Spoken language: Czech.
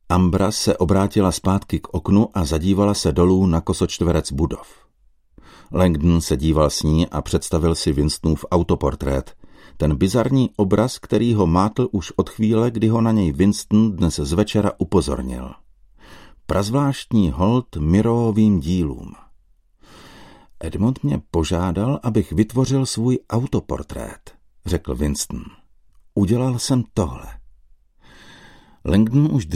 Ambra se obrátila zpátky k oknu a zadívala se dolů na kosočtverec budov. Langdon se díval s ní a představil si Winstonův autoportrét, ten bizarní obraz, který ho mátl už od chvíle, kdy ho na něj Winston dnes z večera upozornil. Prazvláštní hold Miroovým dílům. Edmund mě požádal, abych vytvořil svůj autoportrét, řekl Winston. Udělal jsem tohle. Langdon už